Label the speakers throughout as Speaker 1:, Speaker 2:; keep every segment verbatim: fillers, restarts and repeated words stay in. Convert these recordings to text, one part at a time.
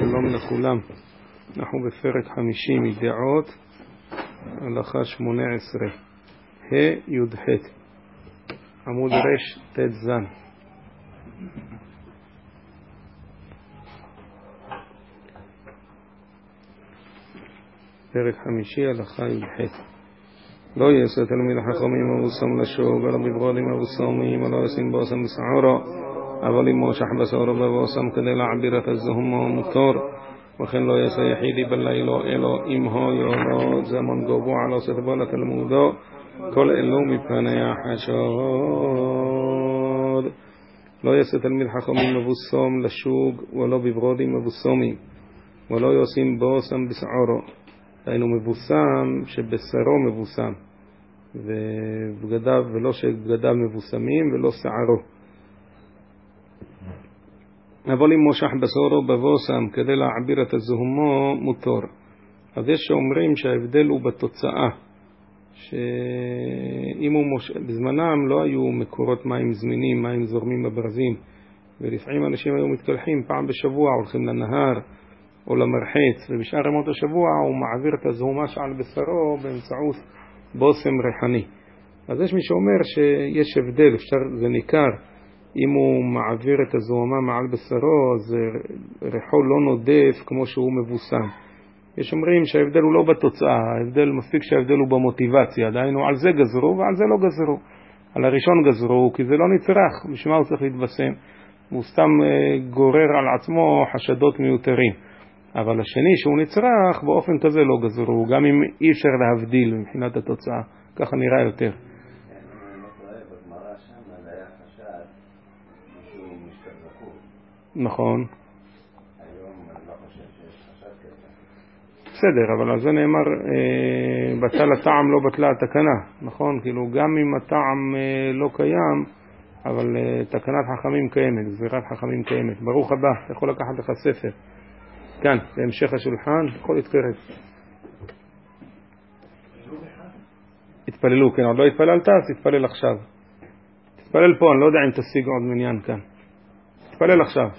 Speaker 1: שלום לכולם. אנחנו בפרק חמישים מדעות, הלכה שמונה עשרה, ה' י"ח, עמוד רש ת' זן. פרק חמישי, הלכה י"ח. לא יעשה תלמיד החכמים מבוסם לשוק, ולא בברודים מבוסמים, ולא ישים בוסם בסעורו, אבל אם מושך בסעורו בבוסם כדי להעביר את הזהום מותר, וכן לא יעשה יחידי בלילו אלו אם הו יולו זמון גובו על עושה בו לתלמודו, כל אלו מפני החשוד. לא יעשה תלמיד חכמים מבוסם לשוק, ולא בברודים מבוסמים, ולא ישים בוסם בסעורו. היינו מבוסם שבשרו מבוסם, ובגדיו, ולא שבגדיו מבוסמים ולא שערו. אבל אם מושך בשרו בבוסם כדי להעביר את הזהומו מותר. אז יש שאומרים שההבדל הוא בתוצאה, שאם הוא מושך, בזמנם לא היו מקורות מים זמינים, מים זורמים בברזים, ולפעמים אנשים היו מתקלחים פעם בשבוע, הולכים לנהר או למרחץ, ובשאר ימות השבוע הוא מעביר את הזהומה שעל בשרו באמצעות בוסם ריחני. אז יש מי שאומר שיש הבדל, אפשר, זה ניכר, אם הוא מעביר את הזוהמה מעל בשרו, אז ריחו לא נודף כמו שהוא מבוסם. יש אומרים שההבדל הוא לא בתוצאה, ההבדל מספיק שההבדל הוא במוטיבציה, דהיינו על זה גזרו ועל זה לא גזרו. על הראשון גזרו כי זה לא נצרך, בשביל מה הוא צריך להתבשם, הוא סתם גורר על עצמו חשדות מיותרים. אבל השני שהוא נצרך באופן כזה לא גזרו, גם אם אי אפשר להבדיל מבחינת התוצאה, ככה נראה יותר. נכון.
Speaker 2: היום אני לא חושב שיש חשד כזה.
Speaker 1: בסדר, אבל על זה נאמר אה, בטל הטעם לא בטלה התקנה, נכון? כאילו גם אם הטעם אה, לא קיים, אבל אה, תקנת חכמים קיימת, גזירת חכמים קיימת. ברוך הבא, יכול לקחת לך ספר. כאן, בהמשך השולחן, יכול להתקרב. התפללו, כן, עוד לא התפללת, אז תתפלל עכשיו. תתפלל פה, אני לא יודע אם תשיג עוד מניין כאן. תתפלל עכשיו.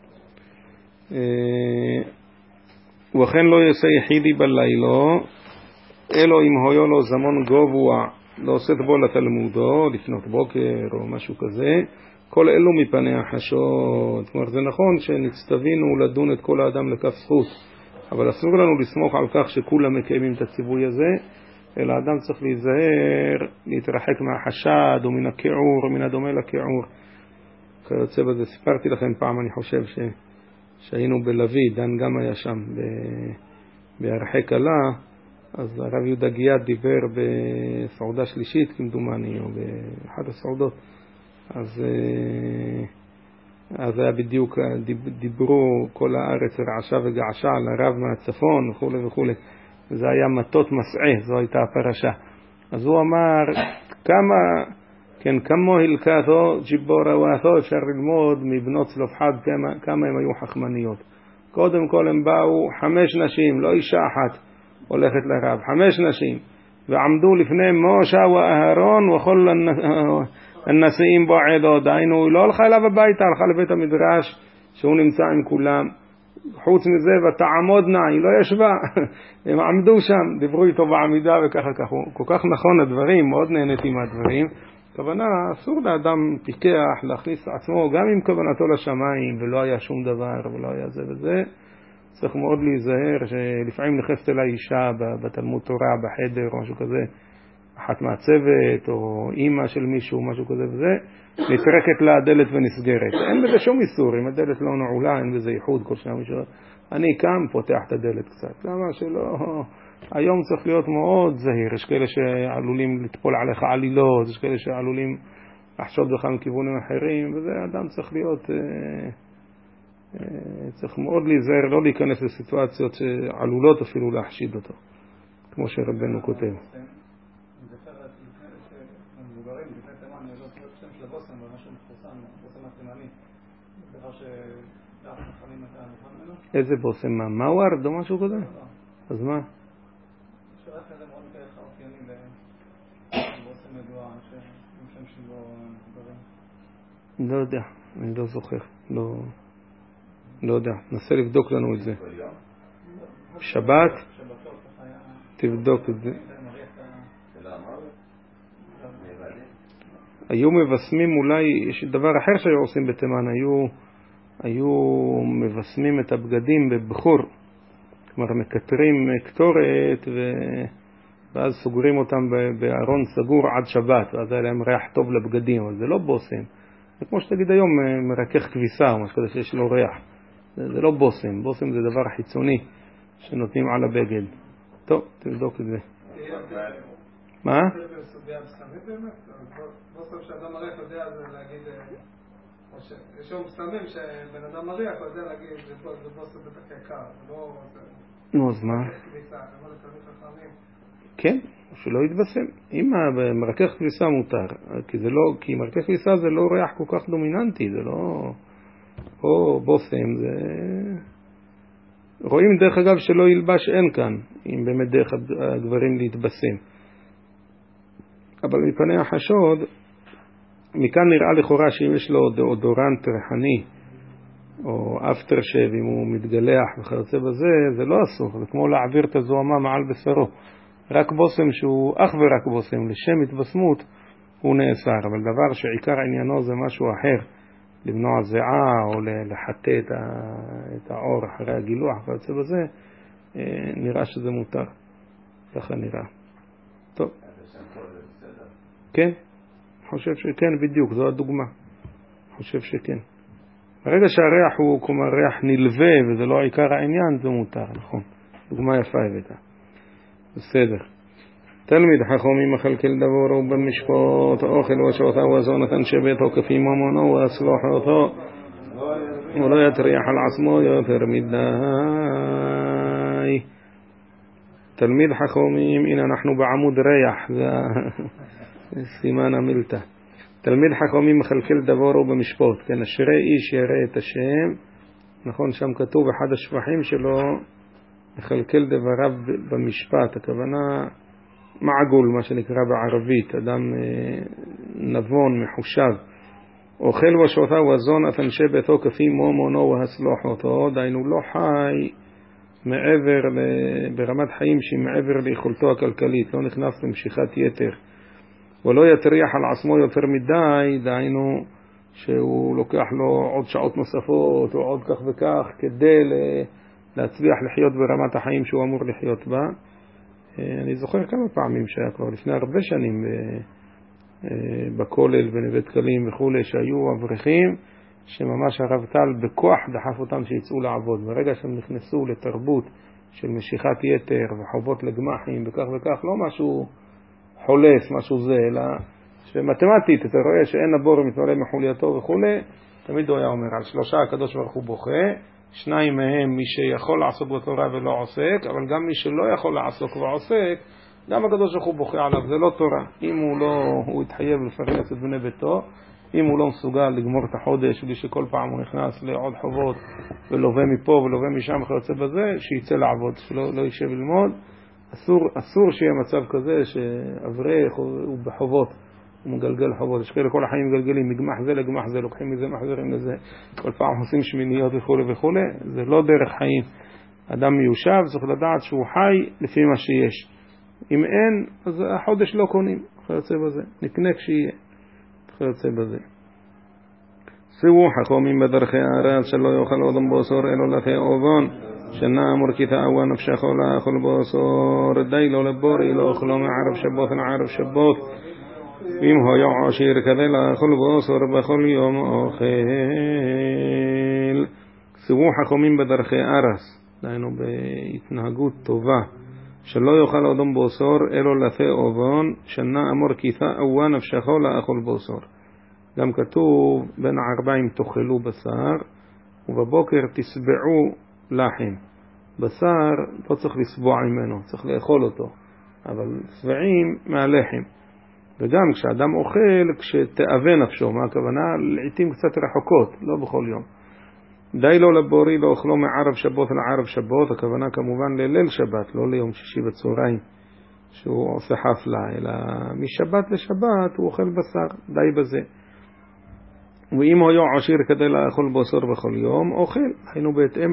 Speaker 1: וכן לא יעשה יחידי בלילו אלו אם הויו לו זמון גבוה לא עושה בו לתלמודו לפנות בוקר או משהו כזה, כל אלו מפני החשוד. כלומר זה נכון שנצטווינו לדון את כל האדם לכף זכות, אבל אסור לנו לסמוך על כך שכולם מקיימים את הציווי הזה, אלא האדם צריך להיזהר, להתרחק מהחשד או מן הכיעור או מן הדומה לכיעור כיוצא בזה. סיפרתי לכם פעם, אני חושב ש... שהיינו בלוי, דן גם היה שם בהרחק קלה, אז הרב יהודה גיאת דיבר בסעודה שלישית כמדומני, או באחת הסעודות, אז, אז היה בדיוק, דיברו כל הארץ רעשה וגעשה על הרב מהצפון וכו' וכו'. זה היה מטות מסעה, זו הייתה הפרשה. אז הוא אמר, כמה... כן, כמו הלכתו ג'יבור הוואתו, אפשר ללמוד מבנות צלופחד כמה, כמה הם היו חכמניות. קודם כל הם באו חמש נשים, לא אישה אחת הולכת לרב, חמש נשים, ועמדו לפני משה ואהרון וכל הנשיאים בו עדות. דהיינו, היא לא הלכה אליו הביתה, הלכה לבית המדרש שהוא נמצא עם כולם. חוץ מזה, ותעמודנה, היא לא ישבה, הם עמדו שם, דיברו איתו בעמידה וככה ככה. כל כך נכון הדברים, מאוד נהניתי מהדברים. כוונה, אסור לאדם פיקח להכניס עצמו, גם עם כוונתו לשמיים, ולא היה שום דבר, ולא היה זה וזה. צריך מאוד להיזהר, שלפעמים נכנסת אליי אישה בתלמוד תורה, בחדר, או משהו כזה, אחת מהצוות, או אימא של מישהו, משהו כזה וזה, נטרקת לה הדלת ונסגרת. אין בזה שום איסור, אם הדלת לא נעולה, אין בזה ייחוד כל שנה מישהו. אני קם, פותח את הדלת קצת. למה שלא... היום צריך להיות מאוד זהיר. יש כאלה שעלולים לטפול עליך עלילות, יש כאלה שעלולים לחשוד בך מכיוונים אחרים, וזה אדם צריך להיות, אה, אה, צריך מאוד להיזהר, לא להיכנס לסיטואציות שעלולות אפילו להחשיד אותו, כמו שרבנו כותב.
Speaker 3: אני זוכר שמבוגרים, לפני תימן, אני לא זוכר שם של הבוסם, אבל משהו מפורסם, בוסם התימני, דבר שדעת חכמים אתה נכון ממנו.
Speaker 1: איזה בוסם? מה? מאוורד או משהו כזה? אז מה?
Speaker 3: שרק כזה מאוד כאלה אופיינים לבוסם ידוע עם שם שלו מבוגרים.
Speaker 1: לא יודע, אני לא זוכר, לא... לא יודע, נסה לבדוק לנו את זה. שבת? תבדוק את זה. היו מבשמים, אולי יש דבר אחר שהיו עושים בתימן, היו, היו מבשמים את הבגדים בבחור, כלומר מקטרים קטורת ו... ואז סוגרים אותם בארון סגור עד שבת, ואז היה להם ריח טוב לבגדים, אבל זה לא בושם. זה כמו שתגיד היום מרכך כביסה או משהו כזה שיש לו ריח. זה, זה לא בושם, בושם זה דבר חיצוני שנותנים על הבגד. טוב, תבדוק את זה. מה?
Speaker 3: בושם שאדם מריח יודע זה להגיד, יש יום בשמים שבן אדם מריח יודע להגיד זה בושם בטח יקר,
Speaker 1: נו, אז מה? כן, שלא יתבשם. אם מרכך כביסה מותר, כי זה לא, כי מרכך כביסה זה לא ריח כל כך דומיננטי, זה לא, או בושם, זה... רואים דרך אגב שלא ילבש אין כאן, אם באמת דרך הגברים להתבשם. אבל מפני החשוד, מכאן נראה לכאורה שאם יש לו דאודורנט ריחני, או אפטר שב, אם הוא מתגלח וכיוצא בזה, זה לא אסור, זה כמו להעביר את הזוהמה מעל בשרו. רק בושם שהוא אך ורק בושם, לשם התבשמות, הוא נאסר. אבל דבר שעיקר עניינו זה משהו אחר, למנוע זיעה או לחטא את, את האור אחרי הגילוח וכיוצא בזה, נראה שזה מותר. ככה נראה. טוב. כן? חושב שכן, בדיוק, זו הדוגמה. חושב שכן. ברגע שהריח הוא כמו ריח נלווה וזה לא עיקר העניין, זה מותר, נכון. דוגמה יפה הבאת. בסדר. תלמיד חכמים מכלכל דברו במשפט, אוכל ושעותה וזונתן שביתו כפי ממונו ואסלוחותו, ולא יטריח על עצמו יותר מדי. תלמיד חכמים, הנה אנחנו בעמוד ריח, זה סימן המילתא. תלמיד חכמים מכלכל דברו במשפט, כן, אשרי איש ירא את השם, נכון, שם כתוב אחד השבחים שלו, מכלכל דבריו במשפט, הכוונה מעגול, מה שנקרא בערבית, אדם נבון, מחושב. אוכל ושעותה וזון את אנשי ביתו כפי מומונו והסלוחותו, דיינו לא חי מעבר, ברמת חיים שהיא מעבר ליכולתו הכלכלית, לא נכנס למשיכת יתר. ולא יטריח על עצמו יותר מדי, דיינו שהוא לוקח לו עוד שעות נוספות או עוד כך וכך כדי להצליח לחיות ברמת החיים שהוא אמור לחיות בה. אני זוכר כמה פעמים שהיה כבר לפני הרבה שנים בכולל בנווה דקלים וכו', שהיו אברכים שממש הרב טל בכוח דחף אותם שיצאו לעבוד. ברגע שהם נכנסו לתרבות של משיכת יתר וחובות לגמחים וכך וכך, לא משהו חולף, משהו זה, אלא שמתמטית אתה רואה שאין הבור מתמלא מחולייתו וכו', תמיד הוא היה אומר על שלושה הקדוש ברוך הוא בוכה, שניים מהם מי שיכול לעסוק בתורה ולא עוסק, אבל גם מי שלא יכול לעסוק ועוסק, גם הקדוש ברוך הוא בוכה עליו, זה לא תורה. אם הוא לא, הוא התחייב לפרנס את בני ביתו, אם הוא לא מסוגל לגמור את החודש בלי שכל פעם הוא נכנס לעוד חובות ולווה מפה ולווה משם וכיוצא בזה, שיצא לעבוד, שלא לא יישב ללמוד. אסור, אסור שיהיה מצב כזה שאברך הוא בחובות, הוא מגלגל חובות, יש כאלה כל החיים מגלגלים, מגמח זה לגמח זה, לוקחים מזה מחזרים לזה, כל פעם עושים שמיניות וכו' וכו', זה לא דרך חיים. אדם מיושב צריך לדעת שהוא חי לפי מה שיש. אם אין, אז החודש לא קונים, כיוצא בזה, נקנה כשיהיה, כיוצא בזה. סבו חכמים בדרכי הארץ שלא יאכל אדם בוסור אלו לפי אובון, שנה אמור כי תאווה נפשך לאכול בוסור, די לא לבורי לא אוכלו מערב שבות לערב שבות, ואם היה עשיר כדי לאכול בוסור בכל יום אוכל. סבו חכמים בדרכי ארץ, דהיינו בהתנהגות טובה, שלא יאכל אדם בוסור אלו לפי אובון, שנה אמור כי תאווה נפשך לאכול בוסור. גם כתוב בין הארבעים תאכלו בשר ובבוקר תסבעו לחם. בשר לא צריך לסבוע ממנו, צריך לאכול אותו, אבל שבעים מהלחם. וגם כשאדם אוכל, כשתאווה נפשו, מה הכוונה? לעתים קצת רחוקות, לא בכל יום. די לא לבורי לא אוכלו מערב שבות לערב שבות, הכוונה כמובן לליל שבת, לא ליום שישי בצהריים שהוא עושה חפלה, אלא משבת לשבת הוא אוכל בשר, די בזה. ואם היה עשיר כדי לאכול בשר בכל יום, אוכל, היינו בהתאם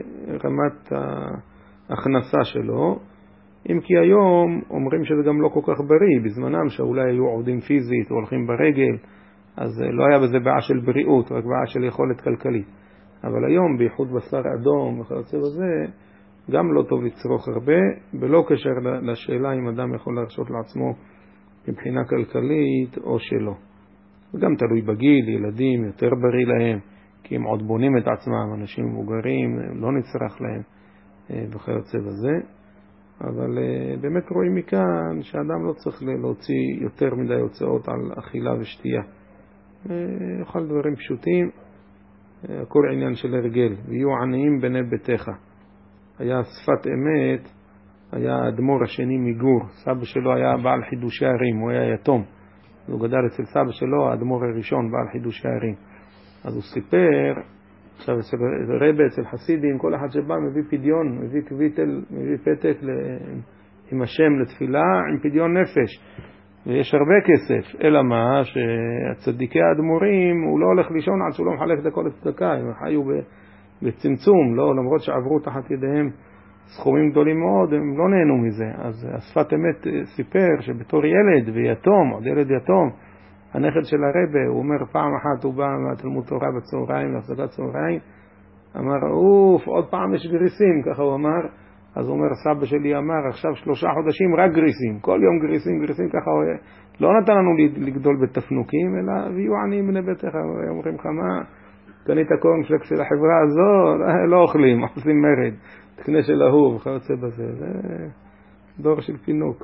Speaker 1: לרמת ההכנסה שלו. אם כי היום אומרים שזה גם לא כל כך בריא, בזמנם שאולי היו עובדים פיזית או הולכים ברגל, אז לא היה בזה בעיה של בריאות, רק בעיה של יכולת כלכלית. אבל היום, בייחוד בשר אדום וכיוצא בזה, גם לא טוב לצרוך הרבה, בלא קשר לשאלה אם אדם יכול להרשות לעצמו מבחינה כלכלית או שלא. וגם תלוי בגיל, ילדים יותר בריא להם, כי הם עוד בונים את עצמם, אנשים מבוגרים, לא נצטרך להם וכיוצא בזה. אבל באמת רואים מכאן שאדם לא צריך להוציא יותר מדי הוצאות על אכילה ושתייה. יאכל דברים פשוטים, הכל עניין של הרגל. ויהיו עניים בני ביתך. היה שפת אמת, היה האדמו"ר השני מגור, סבא שלו היה בעל חידושי ערים, הוא היה יתום. הוא גדל אצל סבא שלו, האדמו"ר הראשון, בעל חידושי ערים. אז הוא סיפר, עכשיו אצל רבי, אצל חסידים, כל אחד שבא מביא פדיון, מביא קוויטל, מביא פתק עם השם לתפילה, עם פדיון נפש. ויש הרבה כסף, אלא מה, שהצדיקי האדמו"רים, הוא לא הולך לישון עד שהוא לא מחלק את כל הצדקה, הם חיו בצמצום, לא, למרות שעברו תחת ידיהם סכומים גדולים מאוד, הם לא נהנו מזה. אז השפת אמת סיפר שבתור ילד ויתום, עוד ילד יתום, הנכד של הרבי, הוא אומר פעם אחת, הוא בא מהתלמוד תורה בצהריים, להפסקת צהריים, אמר, אוף, עוד פעם יש גריסים, ככה הוא אמר. אז הוא אומר, סבא שלי אמר, עכשיו שלושה חודשים רק גריסים, כל יום גריסים, גריסים, ככה הוא לא נתן לנו לגדול בתפנוקים, אלא ויהיו עניים בני ביתך. אומרים לך, מה, קנית קורנפלקס של החברה הזו, לא אוכלים, עושים מרד, תקנה של אהוב, וכיוצא בזה, זה דור של פינוק.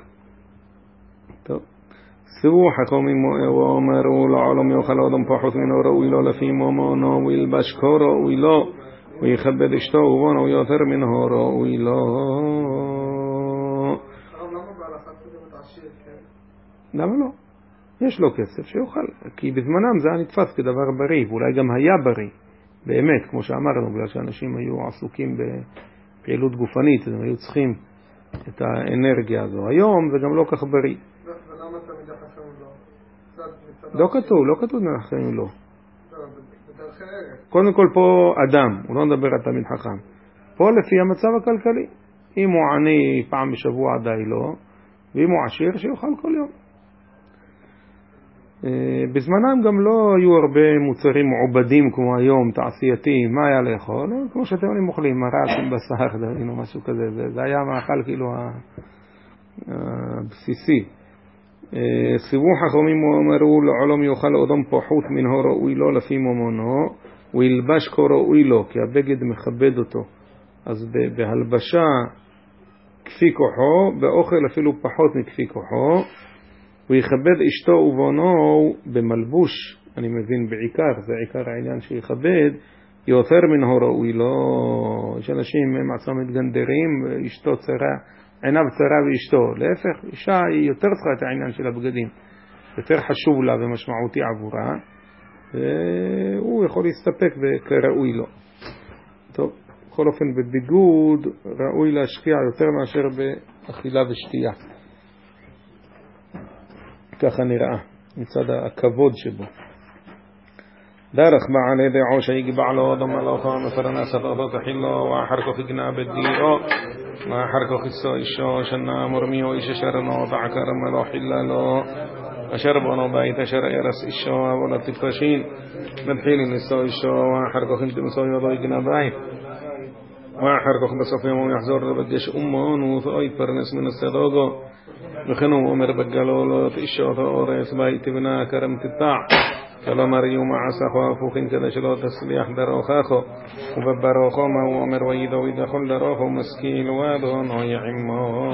Speaker 1: טוב. סבו חכמים ואומרו לעולם יאכל אדם פחות ממנו ראוי לו לפי ממונו וילבש כה ראוי לו ויכבד אשתו ובנו ויותר ממנו ראוי לו. למה לא? יש לו כסף שיוכל, כי בזמנם זה היה נתפס כדבר בריא, ואולי גם היה בריא באמת, כמו שאמרנו, בגלל שאנשים היו עסוקים בפעילות גופנית, הם היו צריכים את האנרגיה הזו. היום זה גם לא כך בריא. לא כתוב, לא כתוב נחיים לא. קודם כל פה אדם, הוא לא מדבר על תמיד חכם. פה לפי המצב הכלכלי. אם הוא עני פעם בשבוע די לא, ואם הוא עשיר שיוכל כל יום. בזמנם גם לא היו הרבה מוצרים מעובדים כמו היום, תעשייתיים, מה היה לאכול? כמו שאתם אומרים אוכלים, מרק עם בשר, דברים או משהו כזה. זה, זה היה מאכל כאילו הבסיסי. סיבו חכמים ואומרו לעולם יאכל אדם פחות מנו ראוי לו לפי ממונו וילבש כה ראוי לו, כי הבגד מכבד אותו. אז בהלבשה כפי כוחו, באוכל אפילו פחות מכפי כוחו, ויכבד אשתו ובנו במלבוש, אני מבין בעיקר, זה עיקר העניין שיכבד, יותר מנו ראוי לו. יש אנשים הם עצמם מתגנדרים, אשתו צרה, עיניו צרה ואשתו. להפך, אישה היא יותר צריכה את העניין של הבגדים, יותר חשוב לה ומשמעותי עבורה, והוא יכול להסתפק כראוי לו. טוב, בכל אופן בביגוד ראוי להשקיע יותר מאשר באכילה ושתייה. ככה נראה מצד הכבוד שבו. דרך בעלי דעו שיגבע לו אדם מלאכה מפרנסת אדות חילו ואחר כך גנה בדירו ואחר כך איסו אישו שנה מורמיו איש שרנו בעקר מלא חילה לו אשר בנו בית אשר ארס אישו אבל תפרשין מתחילים איסו אישו ואחר כך אינתמסו ידו יגנה בית ואחר כך בסוף יום יחזור לבקש אומון ותאי פרנס מן הסדוגו וכנו אומר בגלולות אישו תאורס בית בנה כרם תטע כלומר יום עשכו הפוכים כדי שלא תסליח דרוכךו ובברוכו מה הוא אומר וידו וידחול דרוכו משכיל ואדונו יעמו.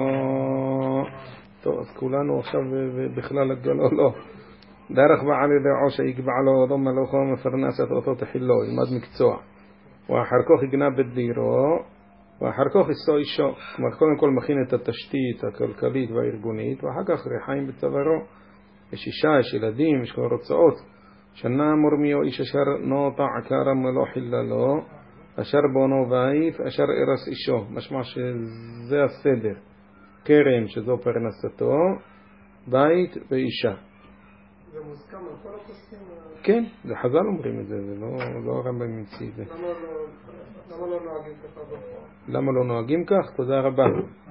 Speaker 1: טוב, אז כולנו עכשיו בכלל הגלו לא דרך בעלי דעו שיקבע לו אדם מלאכו מפרנסת אותו תחילו, ילמד מקצוע ואחר כך יגנה בדירו ואחר כך איסו אישו, כלומר קודם כל מכין את התשתית הכלכלית והארגונית ואחר כך ריחיים בצווארו. יש אישה, יש ילדים, יש כבר הוצאות. שנה מורמיו איש אשר נוטע כרם ולא חילה לו, אשר בונו בית, אשר ארס אישו. משמע שזה הסדר. כרם שזו פרנסתו, בית ואישה.
Speaker 4: זה מוסכם על כל הפוסקים?
Speaker 1: כן, זה חז"ל אומרים את זה, זה לא הרמב"ם המציא את זה.
Speaker 4: למה לא נוהגים ככה בפועל?
Speaker 1: למה לא נוהגים כך? תודה רבה.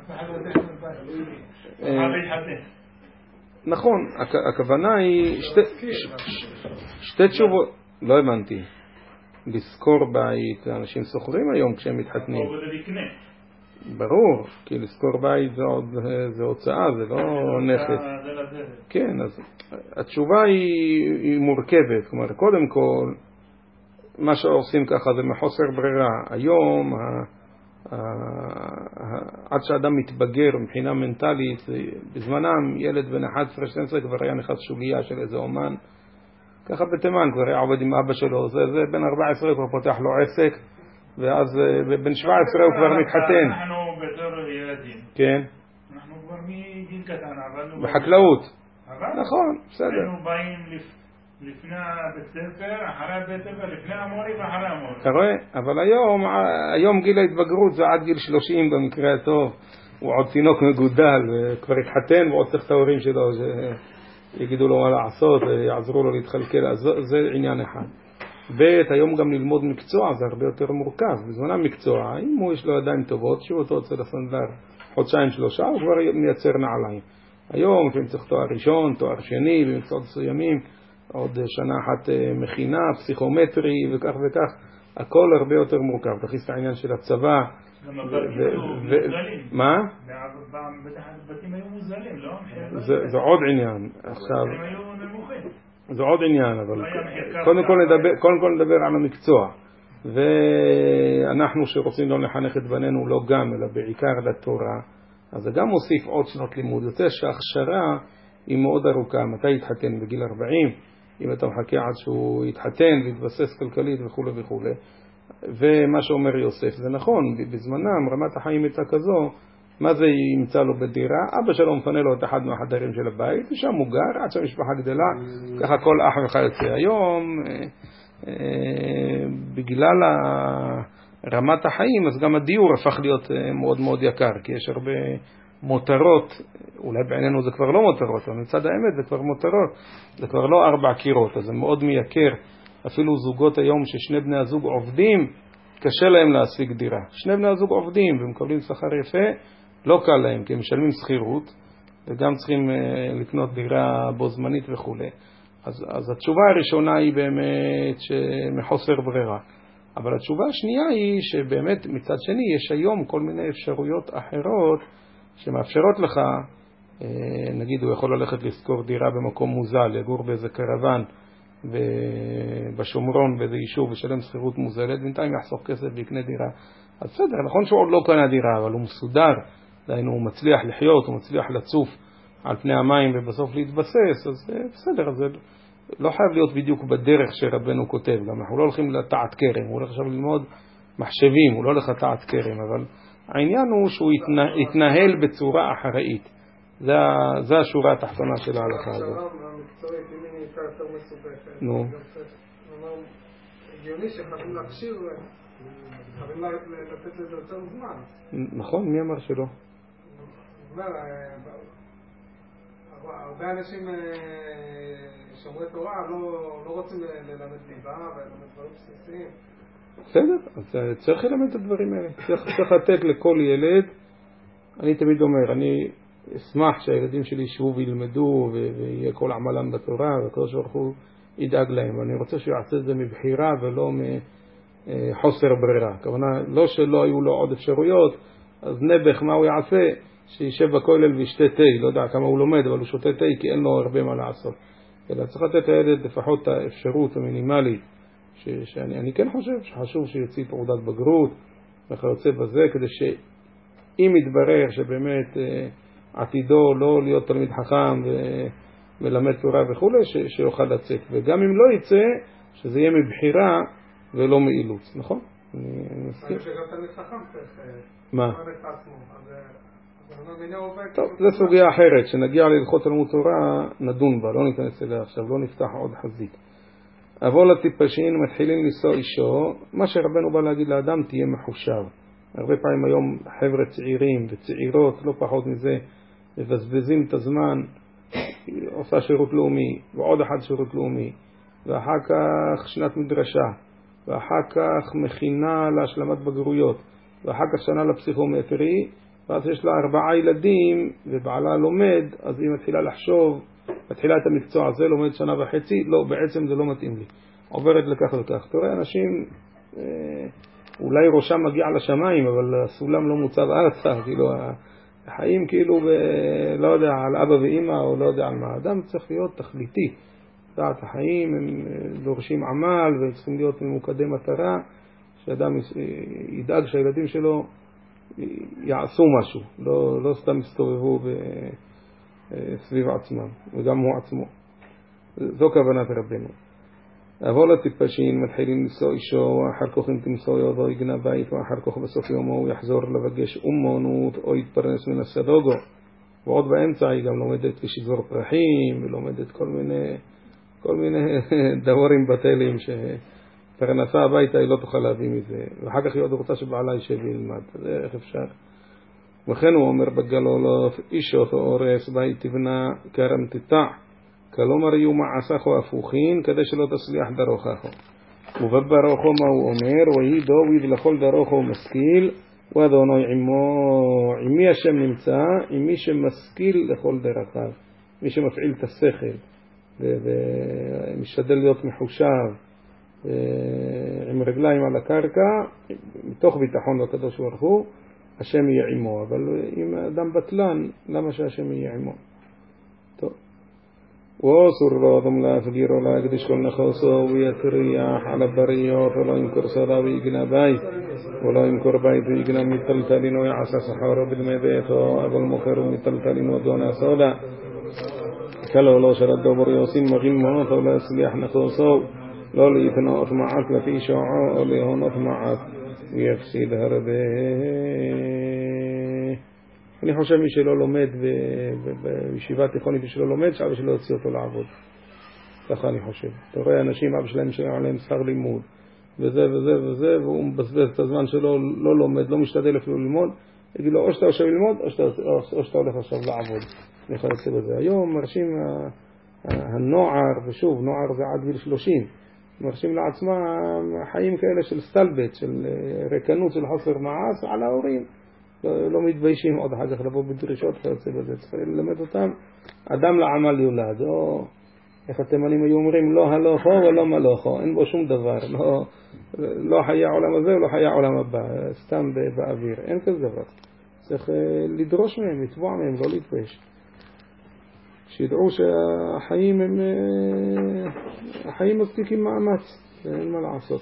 Speaker 1: נכון, הכוונה היא שתי תשובות, לא הבנתי. לזכור בית, אנשים סוחרים היום כשהם מתחתנים. ברור, כי לזכור בית זה הוצאה, זה לא נכס. כן, אז התשובה היא מורכבת. כלומר, קודם כל, מה שעושים ככה זה מחוסר ברירה. היום, עד שאדם מתבגר מבחינה מנטלית, בזמנם ילד בן אחת עשרה שתים עשרה כבר היה נכנס שוליה של איזה אומן. ככה בתימן כבר היה עובד עם אבא שלו, זה, זה בן ארבע עשרה כבר פותח לו עסק, ואז בן שבע עשרה הוא כבר מתחתן.
Speaker 5: אנחנו בתור ילדים.
Speaker 1: כן.
Speaker 5: אנחנו כבר מגיל קטן עבדנו.
Speaker 1: בחקלאות.
Speaker 5: עבדנו.
Speaker 1: נכון, בסדר.
Speaker 5: היינו באים לפני בית ספר, אחרי בית ספר, לפני המורי ואחרי המורי.
Speaker 1: אתה רואה? אבל היום, היום גיל ההתבגרות זה עד גיל שלושים במקרה הטוב. הוא עוד תינוק מגודל, וכבר התחתן ועוד צריך את ההורים שלו שיגידו לו מה לעשות, יעזרו לו להתחלקל. אז זה עניין אחד. ב' היום גם ללמוד מקצוע זה הרבה יותר מורכב. בזמנם מקצוע, אם הוא יש לו ידיים טובות, שהוא אותו אצל הסנדלר חודשיים שלושה, הוא כבר מייצר נעליים. היום לפעמים צריך תואר ראשון, תואר שני, במקצועות מסוימים, עוד שנה אחת מכינה, פסיכומטרי וכך וכך. הכל הרבה יותר מורכב. תכניס את העניין של הצבא. מה?
Speaker 5: בתים היו מוזלים, לא?
Speaker 1: זה עוד עניין. עכשיו...
Speaker 5: הם היו נמוכים.
Speaker 1: זה עוד עניין, אבל קודם כל נדבר, קודם כל נדבר על המקצוע. ואנחנו שרוצים לא לחנך את בנינו לא גם, אלא בעיקר לתורה, אז זה גם מוסיף עוד שנות לימוד. יוצא שההכשרה היא מאוד ארוכה. מתי יתחתן? בגיל ארבעים, אם אתה מחכה עד שהוא יתחתן ויתבסס כלכלית וכו' וכו'. ומה שאומר יוסף זה נכון, בזמנם רמת החיים הייתה כזו, מה זה ימצא לו בדירה? אבא שלו מפנה לו את אחד מהחדרים של הבית, ושם הוא גר, עד שהמשפחה גדלה, ככה כל אח וכיוצא. היום, אה, אה, בגלל רמת החיים, אז גם הדיור הפך להיות אה, מאוד מאוד יקר, כי יש הרבה מותרות, אולי בעינינו זה כבר לא מותרות, אבל מצד האמת זה כבר מותרות, זה כבר לא ארבע קירות, אז זה מאוד מייקר. אפילו זוגות היום ששני בני הזוג עובדים, קשה להם להשיג דירה. שני בני הזוג עובדים ומקבלים שכר יפה, לא קל להם, כי הם משלמים שכירות, וגם צריכים uh, לקנות דירה בו זמנית וכו'. אז, אז התשובה הראשונה היא באמת שמחוסר ברירה. אבל התשובה השנייה היא שבאמת מצד שני יש היום כל מיני אפשרויות אחרות שמאפשרות לך, uh, נגיד הוא יכול ללכת לשכור דירה במקום מוזל, לגור באיזה קרוון, בשומרון באיזה יישוב ושלם שכירות מוזלת, בינתיים יחסוך כסף ויקנה דירה. אז בסדר, נכון שהוא עוד לא קנה דירה, אבל הוא מסודר, דהיינו הוא מצליח לחיות, הוא מצליח לצוף על פני המים ובסוף להתבסס, אז בסדר, אז זה לא חייב להיות בדיוק בדרך שרבנו כותב. גם אנחנו לא הולכים לטעת קרם, הוא הולך עכשיו ללמוד מחשבים, הוא לא הולך לטעת קרם, אבל העניין הוא שהוא יתנה, יתנהל בצורה אחראית. זה, זה השורה התחתונה של ההלכה הזאת.
Speaker 4: המקצועית, אם היא נהייתה יותר מסובכת.
Speaker 1: נו.
Speaker 4: הגיוני שחייבים להקשיב, חייבים לתת לזה יותר זמן.
Speaker 1: נכון, מי אמר שלא?
Speaker 4: אומר, הרבה אנשים שומרי תורה לא רוצים ללמד ליבה ולמד דברים בסיסיים.
Speaker 1: בסדר, אז צריך ללמד את הדברים האלה. צריך לתת לכל ילד, אני תמיד אומר, אני אשמח שהילדים שלי ישבו וילמדו ויהיה כל עמלם בתורה והקדוש ברוך הוא ידאג להם. אני רוצה שהוא יעשה את זה מבחירה ולא מחוסר ברירה. הכוונה, לא שלא היו לו עוד אפשרויות, אז נבח מה הוא יעשה? שישב בכולל וישתה תה, לא יודע כמה הוא לומד, אבל הוא שותה תה כי אין לו הרבה מה לעשות. אלא צריך לתת לילד לפחות את האפשרות המינימלית, ש, שאני אני כן חושב שחשוב שיוציא תעודת בגרות וכיוצא בזה, כדי שאם יתברר שבאמת עתידו לא להיות תלמיד חכם ומלמד תורה וכו', ש, שיוכל לצאת. וגם אם לא יצא, שזה יהיה מבחירה ולא מאילוץ, נכון? אני, אני מסכים.
Speaker 4: אני שגם תלמיד חכם צריך...
Speaker 1: מה?
Speaker 4: טוב,
Speaker 1: זו סוגיה אחרת, שנגיע להלכות תלמוד תורה נדון בה, לא ניכנס אליה עכשיו, לא נפתח עוד חזית. אבל הטיפשים מתחילים לנסוע אישו, מה שרבנו בא להגיד לאדם תהיה מחושב. הרבה פעמים היום חבר'ה צעירים וצעירות, לא פחות מזה, מבזבזים את הזמן עושה שירות לאומי, ועוד אחד שירות לאומי, ואחר כך שנת מדרשה, ואחר כך מכינה להשלמת בגרויות, ואחר כך שנה לפסיכומטרי, ואז יש לה ארבעה ילדים, ובעלה לומד, אז היא מתחילה לחשוב, מתחילה את המקצוע הזה, לומד שנה וחצי, לא, בעצם זה לא מתאים לי. עוברת לכך וכך. תראה, אנשים, אה, אולי ראשם מגיע לשמיים, אבל הסולם לא מוצב ארצה, כאילו, החיים כאילו, ב, לא יודע, על אבא ואמא, או לא יודע על מה. אדם צריך להיות תכליתי. דעת החיים, הם דורשים עמל, וצריכים להיות ממוקדי מטרה, שאדם ידאג שהילדים שלו יעשו משהו, לא, לא סתם יסתובבו סביב עצמם, וגם הוא עצמו. זו כוונת רבנו. אבל הטיפשים מתחילים לנסוע אישו, אחר כך אם תמסור ידו יגנע בית, ואחר כך בסוף יומו הוא יחזור לבקש אומנות, או יתפרנס מן הסדוגו. ועוד באמצע היא גם לומדת לשגזור פרחים, ולומדת כל מיני, כל מיני דבורים בטלים, שפרנסה הביתה היא לא תוכל להביא מזה. ואחר כך היא עוד רוצה שבעלה יישב וילמד. אז איך אפשר? וכן הוא אומר בגלולות, אישו תאורס בית תבנה כרם תטע, כלומר יהיו מעשךו הפוכין, כדי שלא תצליח דרוכךו. ובברוכו מה הוא אומר, ויהי דוד לכל דרוכו משכיל, ואדוני עמו, עם מי השם נמצא? עם מי שמשכיל לכל דרכיו, מי שמפעיל את השכל, ומשתדל להיות מחושב, עם רגליים על הקרקע, מתוך ביטחון לקדוש ברוך הוא, השם יהיה עמו. אבל אם אדם בטלן, למה שהשם יהיה עמו? טוב. ואסור לו אדם להפגיר או להקדיש כל נכסו ויטריח על הבריות, ולא ימכור סודה ויגנע בית, ולא ימכור בית ויגנע מטלטלין ויעשה שכרו בדמי ביתו, אבל מוכר ומטלטלין ודונה סודה. כלו לו של הדובר יוסין מגין מונות או להצליח נכסו, לא להתנאות מעט לפי שעו או להונות מעט ויפסיד הרבה. אני חושב מי שלא לומד בישיבה תיכונית, מי שלא לומד, שאבא שלא יוציא אותו לעבוד. ככה אני חושב. אתה רואה אנשים, אבא שלהם שהיה עליהם שכר לימוד, וזה וזה וזה, והוא מבזבז את הזמן שלו, לא לומד, לא משתדל אפילו ללמוד, יגיד לו, או שאתה יושב ללמוד, או שאתה, או שאתה הולך עכשיו לעבוד. אני יכול לצא בזה. היום מרשים הנוער, ושוב, נוער זה עד גיל שלושים, מרשים לעצמם חיים כאלה של סטלבט, של רקנות, של חוסר מעש על ההורים. לא, לא מתביישים עוד אחר כך לבוא בדרישות ויוצא בזה. צריך ללמד אותם, אדם לעמל יולד, או איך התימנים היו אומרים, לא הלוכו ולא מלוכו, אין בו שום דבר, לא, לא חיי העולם הזה ולא חיי העולם הבא, סתם באוויר, אין כזה דבר. צריך לדרוש מהם, לתבוע מהם, לא להתבייש. שידעו שהחיים הם, החיים מספיקים מאמץ, אין מה לעשות.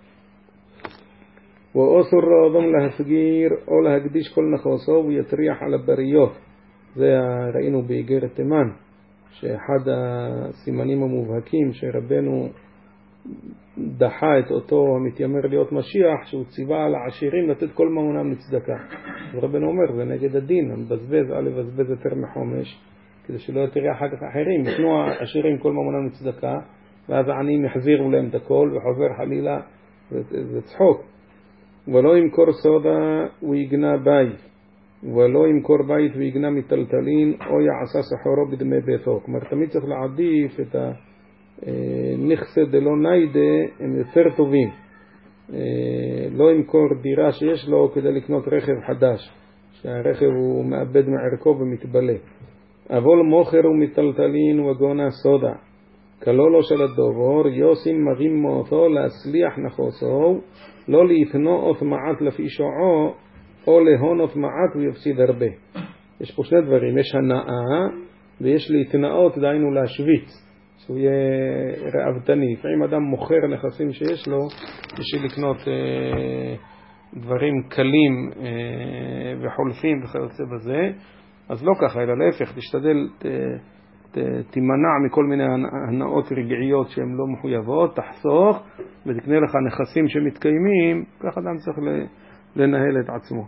Speaker 1: ואוסר לאדם להסגיר או להקדיש כל נכסו ויטריח על הבריות. זה ראינו באיגרת תימן, שאחד הסימנים המובהקים שרבנו דחה את אותו המתיימר להיות משיח, שהוא ציווה על העשירים לתת כל ממונם לצדקה. ורבנו אומר, זה נגד הדין, המבזבז א' לבזבז יותר מחומש, כדי שלא יטריח אחר כך אחרים. יתנו העשירים כל ממונם לצדקה, ואז העניים יחזירו להם את הכל, וחוזר חלילה, זה צחוק. ולא ימכור סודה ויגנע בית, ולא ימכור בית ויגנע מטלטלין, או יעשה שכרו בדמי ביתו. כלומר, תמיד צריך להעדיף את הנכסי דלא ניידה, הם יותר טובים. לא ימכור דירה שיש לו כדי לקנות רכב חדש, שהרכב הוא מאבד מערכו ומתבלה. אבל מוכר ומטלטלין וגונה סודה, כלולו של הדובור, יוסין מרים מותו להצליח נכסו, לא להתנאות מעט לפי שעו, או להונות מעט ויפסיד הרבה. יש פה שני דברים, יש הנאה ויש להתנאות, דהיינו להשוויץ, שהוא יהיה רעבתני. לפעמים אדם מוכר נכסים שיש לו בשביל לקנות אה, דברים קלים אה, וחולפים וכיוצא בזה, אז לא ככה, אלא להפך, תשתדל, ת, ת, תימנע מכל מיני הנאות רגעיות שהן לא מחויבות, תחסוך ותקנה לך נכסים שמתקיימים. כך אדם צריך לנהל את עצמו.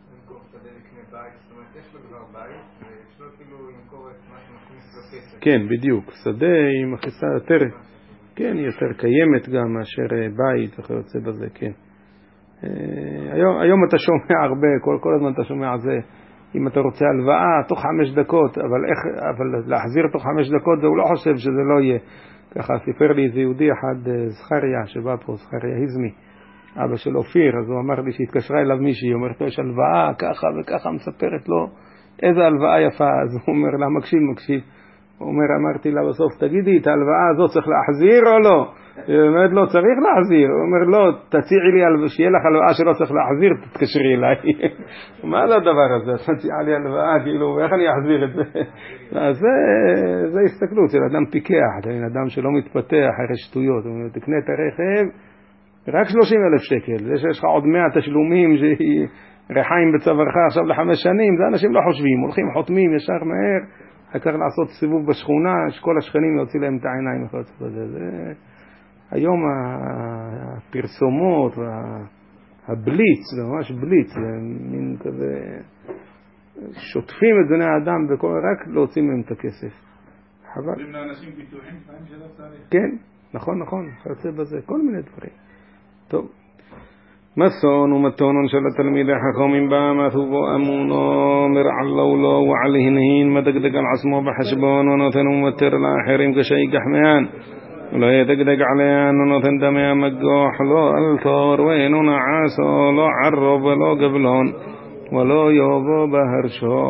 Speaker 1: כן, בדיוק. שדה עם מכיסה יותר, כן, יותר קיימת גם מאשר בית וכיוצא בזה, כן. היום, היום אתה שומע הרבה, כל, כל הזמן אתה שומע זה, אם אתה רוצה הלוואה, תוך חמש דקות, אבל איך, אבל להחזיר תוך חמש דקות, הוא לא חושב שזה לא יהיה. ככה סיפר לי איזה יהודי אחד, זכריה, שבא פה, זכריה היזמי, אבא של אופיר, אז הוא אמר לי שהתקשרה אליו מישהי, הוא אומר, יש הלוואה, ככה וככה, מספרת לו, איזה הלוואה יפה, אז הוא אומר לה, מקשיב, מקשיב. הוא אומר, אמרתי לה בסוף, תגידי, את ההלוואה הזאת צריך להחזיר או לא? היא אומרת, לא, צריך להחזיר. הוא אומר, לא, תציעי לי, שיהיה לך הלוואה שלא צריך להחזיר, תתקשרי אליי. מה זה הדבר הזה? תציעה לי הלוואה, כאילו, איך אני אחזיר את זה? אז זה, זה הסתכלות של אדם פיקח, אדם שלא מתפתח, הרי שטויות. הוא אומר, תקנה את הרכב, רק שלושים אלף שקל. זה שיש לך עוד מאה תשלומים, שהיא רחיים בצווארך עכשיו לחמש שנים, זה אנשים לא חושבים, הולכים, חותמים ישר מהר, אחר לעשות סיבוב בשכונה, שכל השכנים יוציא להם את העיניים וכיוצא בזה. זה היום הפרסומות והבליץ, זה ממש בליץ, זה מין כזה שוטפים את בני האדם בכל, רק להוציא מהם את הכסף. חבל.
Speaker 5: אומרים לאנשים ביטוחים, פעמים שלא צריך.
Speaker 1: כן, נכון, נכון, חצה בזה, כל מיני דברים. טוב. מסון ומתונון של התלמידי חכמים באמת ובו אמונו מרעלו לו ועליהן מדגדג על עצמו בחשבון ונותן ומתר לאחרים כשייגח מהן ולא ידגדג עליהן ונותן דמי המגוח לא אלתור ואינו נעשו לא ערוב ולא גבלון ולא יובו בהרשו.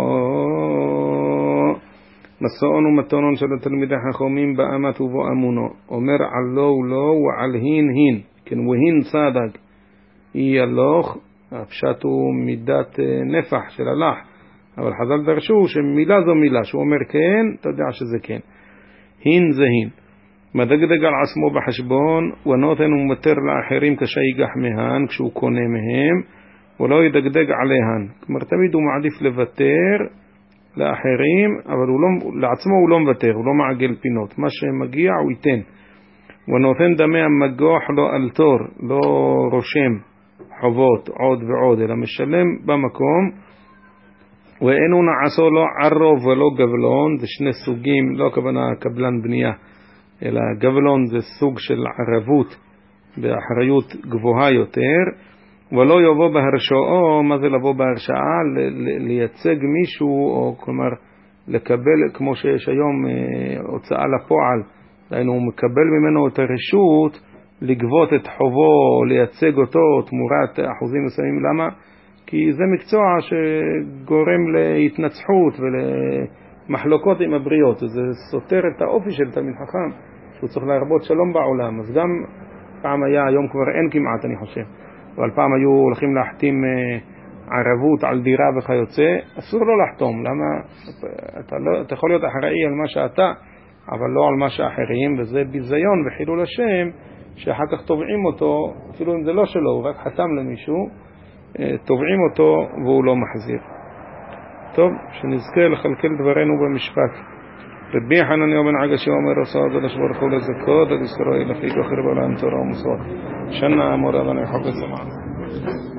Speaker 1: מסון ומתונון של התלמידי חכמים באמת ובו אמונו אומר עלו לו ועליהן הין כן והין צדק היא הלוך, הפשט הוא מידת נפח של הלך, אבל חז"ל דרשו שמילה זו מילה, שהוא אומר כן, אתה יודע שזה כן. הין זה הין. מדגדג על עצמו בחשבון, ונותן ומתר לאחרים כשיגח מהן, כשהוא קונה מהם, ולא ידגדג עליהן. כלומר, תמיד הוא מעדיף לוותר לאחרים, אבל הוא לא, לעצמו הוא לא מוותר, הוא לא מעגל פינות. מה שמגיע הוא ייתן. ונותן דמי המגוח לא אלתור, לא רושם. חובות עוד ועוד, אלא משלם במקום. ואינו נעשו לא ערוב ולא גבלון, זה שני סוגים, לא הכוונה קבלן בנייה, אלא גבלון זה סוג של ערבות באחריות גבוהה יותר. ולא יבוא בהרשאו, מה זה לבוא בהרשאה? לייצג מישהו, או כלומר לקבל, כמו שיש היום הוצאה לפועל, דהיינו הוא מקבל ממנו את הרשות לגבות את חובו, לייצג אותו תמורת אחוזים מסוימים. למה? כי זה מקצוע שגורם להתנצחות ולמחלוקות עם הבריות. זה סותר את האופי של תלמיד חכם, שהוא צריך להרבות שלום בעולם. אז גם פעם היה, היום כבר אין כמעט אני חושב, אבל פעם היו הולכים להחתים ערבות על דירה וכיוצא, אסור לא לחתום. למה? אתה, לא, אתה יכול להיות אחראי על מה שאתה, אבל לא על מה שאחרים, וזה ביזיון וחילול השם, שאחר כך תובעים אותו, אפילו אם זה לא שלו, הוא רק חתם למישהו, תובעים אותו והוא לא מחזיר. טוב, שנזכה לכלכל דברנו במשפט. רבי חנניה בן עגשי אומר עשה הקדוש ברוך הוא לזכות עד ישראל לפי כוחר בלן תורה ומסורת שנה אמורה בני חוק הסמאן.